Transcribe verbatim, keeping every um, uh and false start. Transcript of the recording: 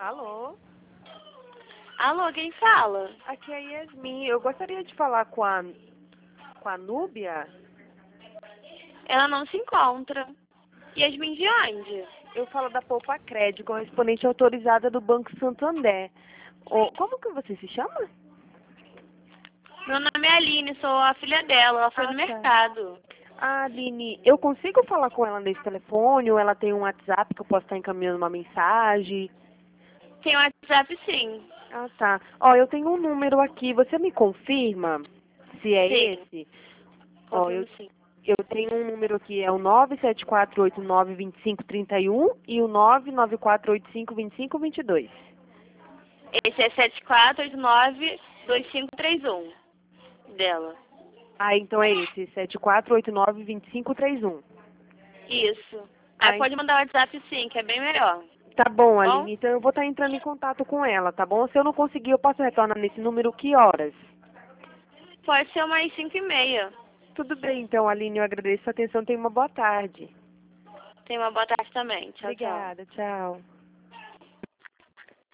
Alô? Alô, quem fala? Aqui é a Yasmin. Eu gostaria de falar com a, com a Núbia. Ela não se encontra. Yasmin de onde? Eu falo da Poupa Crédito, correspondente autorizada do Banco Santander. Ô, como que você se chama? Meu nome é Aline, sou a filha dela. Ela foi Ah, no tá. mercado. Ah, Aline, eu consigo falar com ela nesse telefone ou ela tem um WhatsApp que eu posso estar encaminhando uma mensagem? Tem WhatsApp, sim. Ah, tá. Ó, eu tenho um número aqui. Você me confirma se é Sim. esse? Ó, eu Confirmo sim. Eu tenho um número aqui, é o nove sete quatro oito nove dois cinco três um e o nove nove quatro oito cinco dois cinco dois dois. Esse é sete quatro oito nove dois cinco três um dela. Ah, então é esse, sete quatro oito nove dois cinco três um. Isso. Aí Ah, pode mandar WhatsApp sim, que é bem melhor. tá bom, Bom? Aline. Então eu vou estar entrando em contato com ela, tá bom? Se eu não conseguir, eu posso retornar nesse número que horas? Pode ser umas cinco e meia. Tudo bem, então, Aline. Eu agradeço a atenção. Tenha uma boa tarde. Tem uma boa tarde também. Tchau, tchau. Obrigada. Tchau.